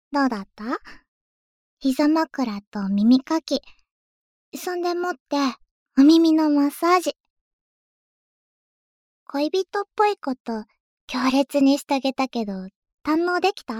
どうだった？膝枕と耳かき。そんでもって、お耳のマッサージ。恋人っぽいこと強烈にしてあげたけど、堪能できた？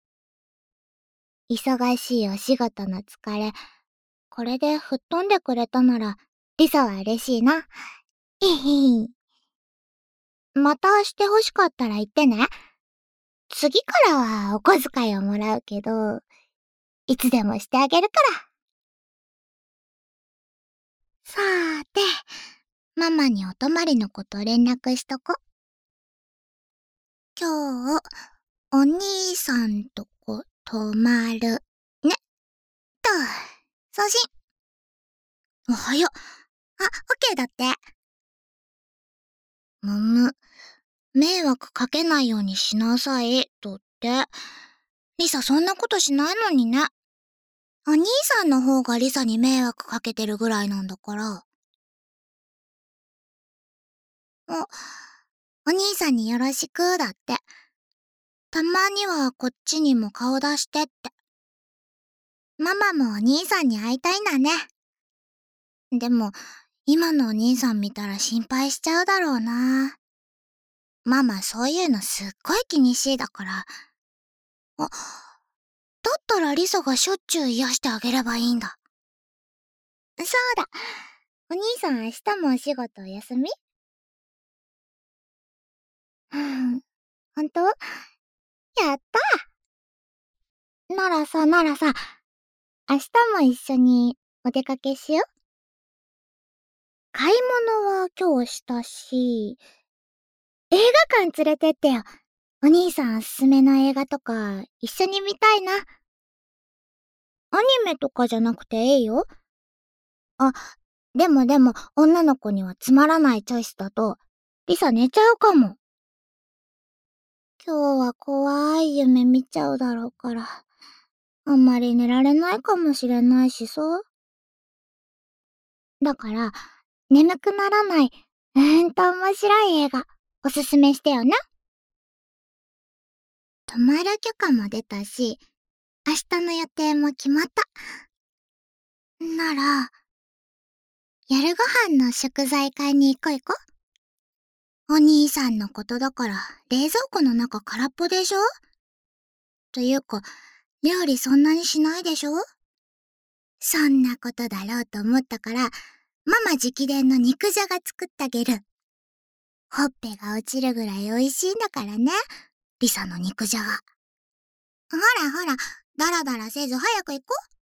忙しいお仕事の疲れ、これで吹っ飛んでくれたなら、リサは嬉しいな。ひひ。またして欲しかったら言ってね。次からはお小遣いをもらうけど、いつでもしてあげるから。さーて、ママにお泊まりのこと連絡しとこ。今日、お兄さんとこ泊まる。ね。と、送信。おはよう。あ、オッケーだって。むむ。迷惑かけないようにしなさい、とって。リサそんなことしないのにね。お兄さんの方がリサに迷惑かけてるぐらいなんだから。お兄さんによろしくだって。たまにはこっちにも顔出してって。ママもお兄さんに会いたいんだね。でも、今のお兄さん見たら心配しちゃうだろうな。ママそういうのすっごい気にしいだから。だったらリサがしょっちゅう癒してあげればいいんだ。そうだ。お兄さん明日もお仕事お休み？ほんと？やったならさ、明日も一緒にお出かけしよ。買い物は今日したし、映画館連れてってよ。お兄さんおすすめの映画とか一緒に見たいな。アニメとかじゃなくていいよ。あ、でも女の子にはつまらないチョイスだと、リサ寝ちゃうかも。今日は怖い夢見ちゃうだろうから、あんまり寝られないかもしれないしさ。だから、眠くならない、面白い映画、おすすめしてよね。泊まる許可も出たし、明日の予定も決まった。なら、夜ご飯の食材買いに行こう。お兄さんのことだから、冷蔵庫の中空っぽでしょ？というか、料理そんなにしないでしょ？そんなことだろうと思ったから、ママ直伝の肉じゃが作ってあげる。ほっぺが落ちるぐらい美味しいんだからね。リサの肉じゃが。ほら、ダラダラせず早く行こう。